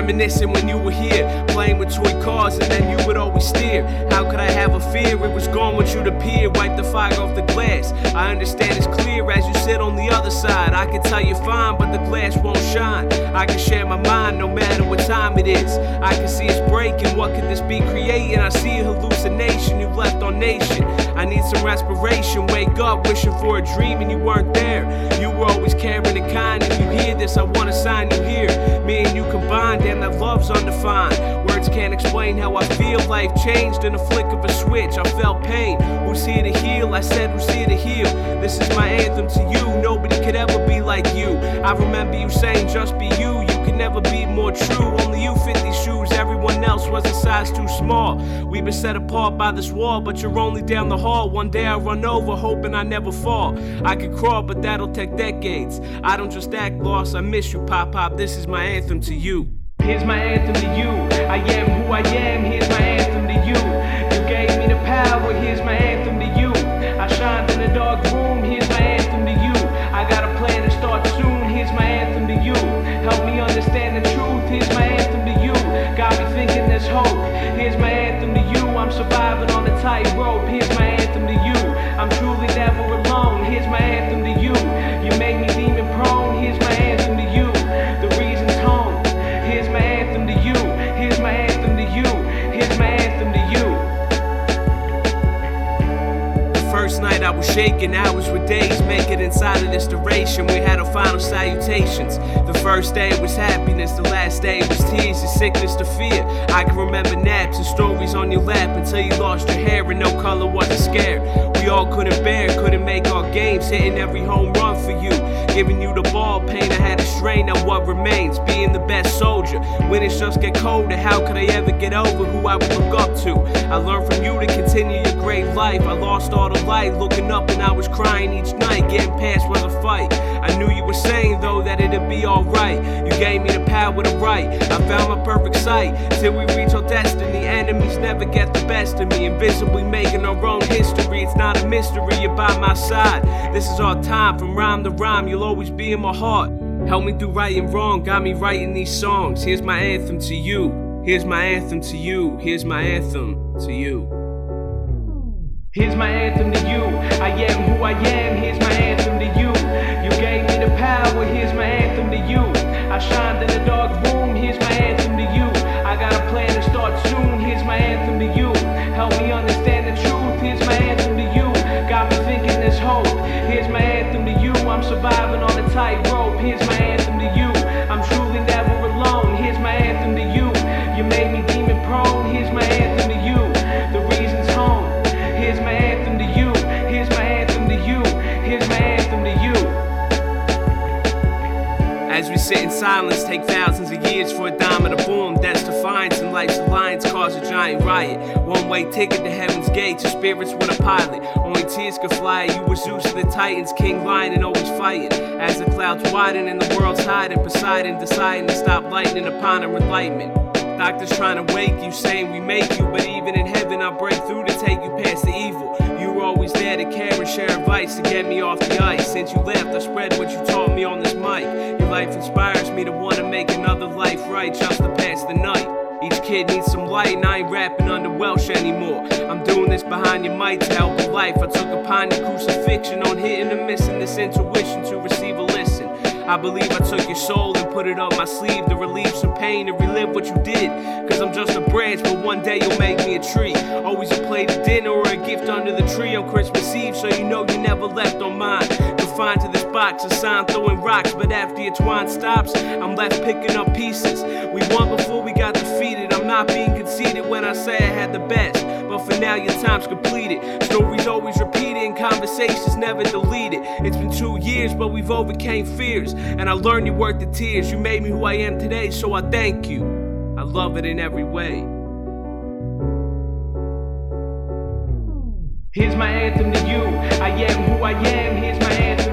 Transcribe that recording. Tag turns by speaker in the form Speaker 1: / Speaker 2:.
Speaker 1: Reminiscing when you were here, playing with toy cars and then you would always steer. How could I have a fear? It was gone once you'd appear. Wipe the fire off the glass. I understand it's clear as you sit on the other side. I can tell you're fine, but the glass won't shine. I can share my mind no matter what time it is. I can see it's breaking. What could this be creating? I see a hallucination you've left on nation. I need some respiration. Wake up wishing for a dream and you weren't there. You were always caring and kind. If you hear this, I wanna sign you here. Me and you combined, and that love's undefined. Words can't explain how I feel. Life changed in a flick of a switch. I felt pain. Who's here to heal? I said who's here to heal? This is my anthem to you. Nobody could ever be like you. I remember you saying just be you. You can never be more true. Only you fit these shoes. Everyone else was a size too small. We've been set apart by this wall, but you're only down the hall. One day I'll run over, hoping I never fall. I could crawl, but that'll take decades. I don't just act lost, I miss you, Pop Pop. This is my anthem to you. Here's my anthem to you. I am who I am. Here's my anthem to you. You gave me the power. Here's my anthem to you. I shined in a dark room. Here's my anthem to you. I got a plan to start soon. Here's my anthem to you. Help me understand the truth. Here's my anthem to you. Got me thinking there's hope. Here's my anthem to you. I'm surviving on a tightrope. Here's my anthem to you. I'm truly never alone. Here's my anthem to you. You make me demon prone. Here's my anthem to you. The reason's home. Here's my anthem to you. Here's my anthem to you. Here's my anthem to you. The first night I was shaking, hours were days, make it inside of this duration. We had our final salutations. The first day was happiness, the last day was tears and sickness to fear. I can remember naps and stories on your lap until you lost your hair and no color wasn't scared. We all couldn't bear, couldn't make our games, hitting every home run for you. Giving you the ball, pain, I had a strain on what remains, being the best soldier. When it just get colder, how could I ever get over who I would look up to? I learned from you to continue your great life. I lost all the light, looking up and I was crying each night. Getting past was a fight. I knew you were saying though that it'd be alright. You gave me the power to write. I found my perfect sight. Till we reach our destiny, enemies never get the best of me. Invisibly making our own history. It's not a mystery, you're by my side. This is our time, from rhyme to rhyme. You'll always be in my heart. Help me through right and wrong, got me writing these songs. Here's my anthem to you. Here's my anthem to you. Here's my anthem to you. Here's my anthem to you. I am who I am. Here's my anthem to you. You gave me the power. Here's my anthem to you. I shined in a dark room. Here's my anthem to you. I got a plan to start soon. Here's my anthem to you. Help me understand the truth. Here's my anthem to you. Got me thinking there's hope. Here's my anthem to you. I'm surviving on a tightrope. Here's my anthem to you. I'm truly never alone. Here's my anthem to you. You made me demon prone. Here's my anthem to you. The reason's home. Here's my anthem to you. Here's my anthem to you. Here's my anthem to you. As we sit in silence, take thousands of years for a diamond to form. That's defiance and life's alliance cause a giant riot. One-way ticket to heaven's gates, your spirits with a pilot. Only tears could fly, you were Zeus and the Titans, King Lion and always fighting. As the clouds widen and the world's hiding, Poseidon deciding to stop lightning upon her enlightenment. Doctors trying to wake you, saying we make you, but even in heaven I break through to take you past the evil. You were always there to care and share advice to get me off the ice. Since you left, I spread what you taught me on this mic. Your life inspires me to want to make another life right just to pass the night. Each kid needs some light and I ain't rapping under Welsh anymore. I'm doing this behind your mic to help your life. I took upon your crucifixion on hitting and missing this intuition to receive a listen. I believe I took your soul and put it on my sleeve to relieve some pain and relive what you did. Cause I'm just a branch, but one day you'll make me a tree. Always a plate of dinner or a gift under the tree on Christmas Eve, so you know you never left on mine. Confined to this box, a sign throwing rocks, but after your twine stops, I'm left picking up pieces. We won before we got defeated. I'm not being conceited when I say I had the best, but for now your time's completed. Stories always repeated and conversations never deleted. It's been 2 years, but we've overcame fears, and I learned you're worth the tears. You made me who I am today, so I thank you. I love it in every way. Here's my anthem to you. I am who I am. Here's my anthem.